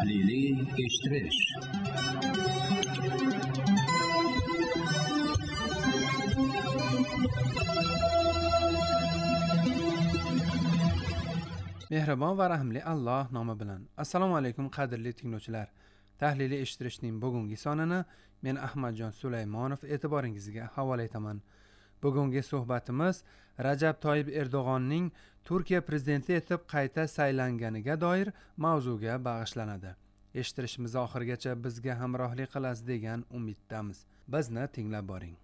tahliliy eshittirish. Mehribon va rahimli Alloh nomi bilan. Assalomu alaykum qadrli tinglovchilar. Tahliliy eshittirishning bugungi sonini men Ahmadjon Sulaymonov e'tiboringizga havola etaman. Bugungi suhbatimiz Rajab Toyyib Erdo'g'onning Turkiya prezidenti etib qayta saylanganiga doir mavzuga bag'ishlanadi. Eshittirishimiz oxirigacha bizga hamrohlik qilasiz degan umiddamiz. Bizni tinglab boring.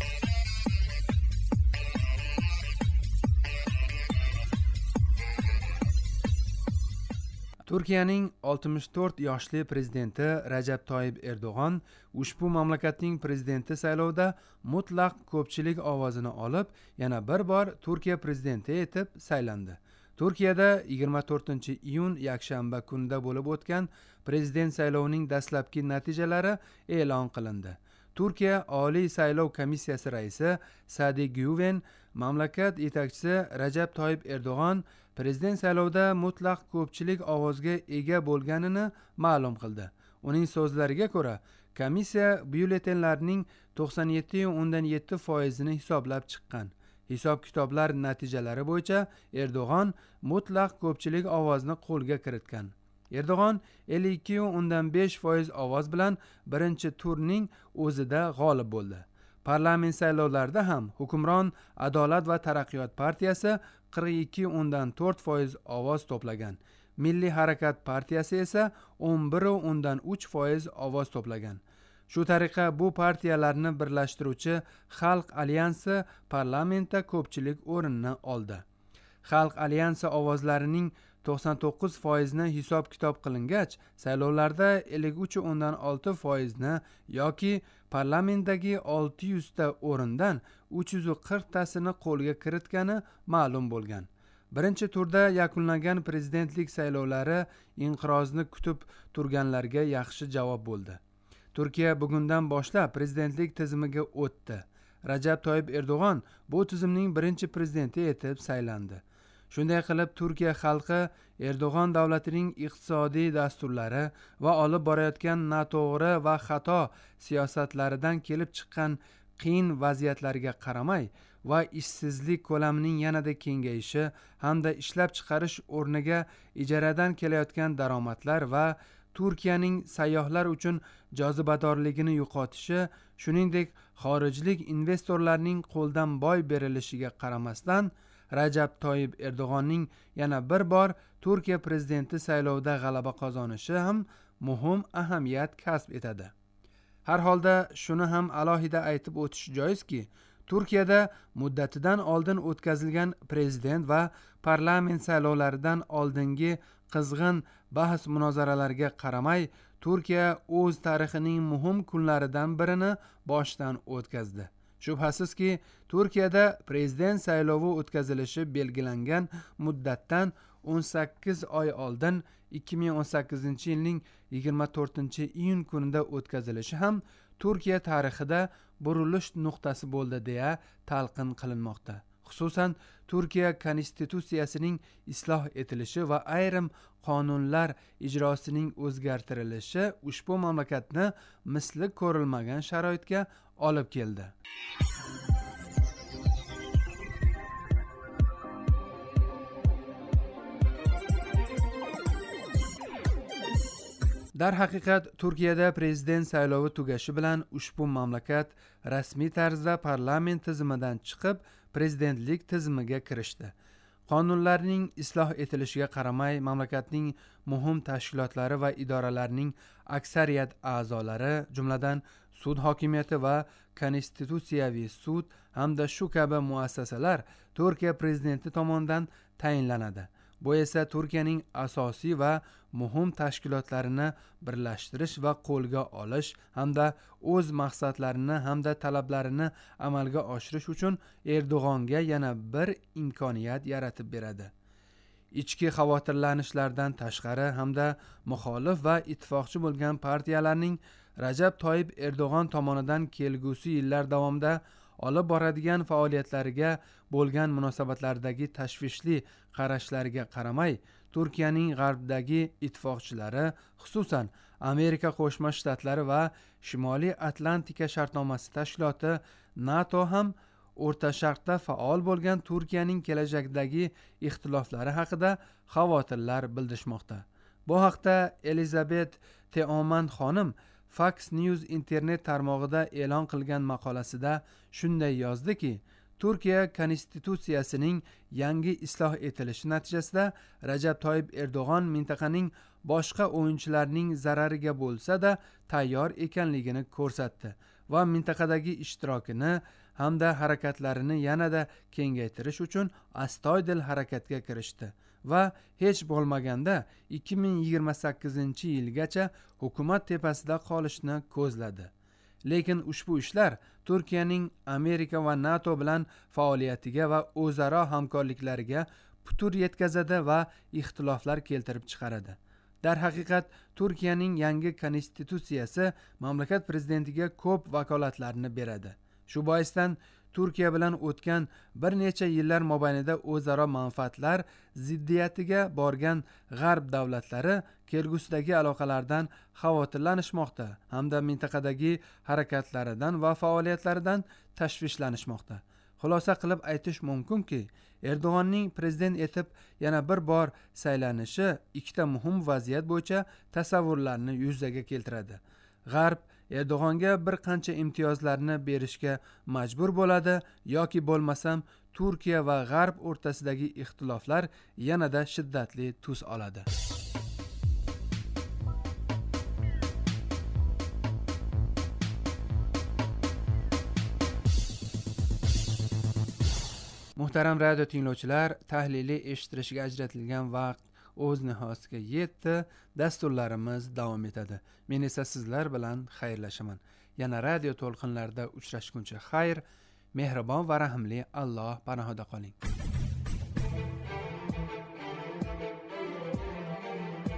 Turkiyaning 64 yoshli prezidenti Rajab Toyyib Erdo'g'on ushbu mamlakatning prezidenti saylovida mutlaq ko'pchilik ovozini olib, yana bir bor Turkiya prezidenti etib saylandi. Turkiyada 24-iyun yakshanba kunida bo'lib o'tgan prezident saylovining dastlabki natijalari e'lon qilindi. Turkiya Oliy saylov komissiyasi raisi Sadi Güven mamlakat yetakchisi Rajab Toyyib Erdo'g'on prezident saylovida mutlaq ko'pchilik ovozga ega bo'lganini ma'lum qildi. Uning so'zlariga ko'ra, komissiya byulletenlarning 97.7% hisoblab chiqqan. Hisob-kitoblar natijalari bo'yicha Erdo'g'on mutlaq ko'pchilik ovozni qo'lga kiritgan. Erdo'g'on 52.5% ovoz bilan birinchi turning o'zida g'olib bo'ldi. Parlament saylovlarida ham hukmron Adolat va taraqqiyot partiyasi 42.4% ovoz to'plagan. Milliy harakat partiyasi esa 11.3% ovoz to'plagan. Shu tariqa bu partiyalarni birlashtiruvchi Xalq alyansi parlamentda ko'pchilik o'rinni oldi. Xalq alyansi ovozlarining 99%ni hisob-kitob qilingach, saylovlarda 53.6%ni yoki parlamentdagi 600 ta o'rindan 340 tasini qo'lga kiritgani ma'lum bo'lgan. Birinchi turda yakunlangan prezidentlik saylovlari inqirozni kutib turganlarga yaxshi javob bo'ldi. Turkiya bugundan boshlab prezidentlik tizimiga o'tdi. Rajab Toyyib Erdo'g'on bu tizimning birinchi prezidenti etib saylandi. Shunday qilib, Turkiya xalqi Erdo'g'on davlatining iqtisodiy dasturlari va olib borayotgan noto'g'ri va xato siyosatlaridan kelib chiqqan qiyin vaziyatlarga qaramay va ishsizlik ko'lamining yanada kengayishi hamda ishlab chiqarish o'rniga ijaradan kelayotgan daromadlar va Turkiyaning sayyohlar uchun jozibadorligini yo'qotishi, shuningdek xorijlik investorlarning qo'ldan boy berilishiga qaramasdan Rajab Toyyib Erdo'g'onning yana bir bor Turkiya prezidenti saylovida g'alaba qozonishi ham muhim ahamiyat kasb etadi. Har holda shuni ham alohida aytib o'tish joizki, Turkiyada muddatidan oldin o'tkazilgan prezident va parlament saylovlaridan oldingi qizg'in bahs-munozaralarga qaramay, Turkiya o'z tarixining muhim kunlaridan birini boshdan o'tkazdi. Shubhasizki, Turkiyada prezident saylovi o'tkazilishi belgilangan muddatdan 18 oy oldin 2018-yilning 24-iyun kunida o'tkazilishi ham Turkiya tarixida burilish nuqtasi bo'ldi deya talqin qilinmoqda. Xususan, Turkiya konstitutsiyasining isloh etilishi va ayrim qonunlar ijrosining o'zgartirilishi ushbu mamlakatni misli ko'rilmagan sharoitga olib keldi. Darhaqiqat, Turkiyada prezident saylovi tugashi bilan ushbu mamlakat rasmiy tarzda parlament tizimidan chiqib, prezidentlik tizimiga kirishdi. Qonunlarning isloh etilishiga qaramay, mamlakatning muhim tashkilotlari va idoralarining aksariyat a'zolari, jumladan sud hokimiyati va konstitutsiyaviy sud hamda shu kabi muassasalar Turkiya prezidenti tomonidan tayinlanadi. Bu esa Turkiyaning asosiy va muhim tashkilotlarini birlashtirish va qo'lga olish hamda o'z maqsadlarini hamda talablarini amalga oshirish uchun Erdo'g'onga yana bir imkoniyat yaratib beradi. Ichki xavotirlanishlardan tashqari hamda muxolif va ittifoqchi bo'lgan partiyalarning Rajab Toyyib Erdo'g'on tomonidan kelgusi yillar davomida olib boradigan faoliyatlariga bo'lgan munosabatlardagi tashvishli qarashlariga qaramay, Turkiyaning g'arbdagi ittifoqchilari, xususan Amerika Qo'shma Shtatlari va Shimoliy Atlantika shartnomasi tashkiloti NATO ham O'rta Sharqda faol bo'lgan Turkiyaning kelajakdagi ixtiloflari haqida xavotirlar bildirishmoqda. Bu haqda Elizabet Teoman xonim Fox News internet tarmog'ida e'lon qilgan maqolasida shunday yozdiki, Turkiya konstitutsiyasining yangi isloh etilishi natijasida Rajab Toyyib Erdo'g'on mintaqaning boshqa o'yinchilarning zarariga bo'lsa-da tayyor ekanligini ko'rsatdi va mintaqadagi ishtirokini hamda harakatlarini yanada kengaytirish uchun astoydil harakatga kirishdi va hech bo'lmaganda 2028-yilgacha hukumat tepasida qolishni ko'zladi. Lekin ushbu ishlar Turkiyaning Amerika va NATO bilan faoliyatiga va o'zaro hamkorliklariga putur yetkazadi va ixtiloflar keltirib chiqaradi. Darhaqiqat, Turkiyaning yangi konstitutsiyasi mamlakat prezidentiga ko'p vakolatlarni beradi. Shu boisdan Turkiya bilan o'tgan bir necha yillar mobaynida o'zaro manfaatlar ziddiyatiga borgan g'arb davlatlari kelgusidagi aloqalardan xavotirlanishmoqda hamda mintaqadagi harakatlaridan va faoliyatlaridan tashvishlanishmoqda. Xulosa qilib aytish mumkinki, Erdo'g'onning prezident etib yana bir bor saylanishi ikkita muhim vaziyat bo'yicha tasavvurlarni yuzaga keltiradi. G'arb Erdo'g'onga bir qancha imtiyozlarni berishga majbur bo'ladi yoki bo'lmasam Turkiya va G'arb o'rtasidagi ixtiloflar yanada shiddatli tus oladi. Muhtaram radio tinglovchilar, tahliliy eshittirishga ajratilgan vaqt o'z nihoyasiga yetdi. Dasturlarimiz davom etadi. Men esa sizlar bilan xayrlashaman. Yana radio to'lqinlarida uchrashguncha xayr, mehribon va rahimli Alloh panohida qoling.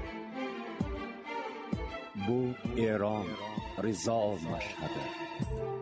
Bu Eron Rizo mashhadi.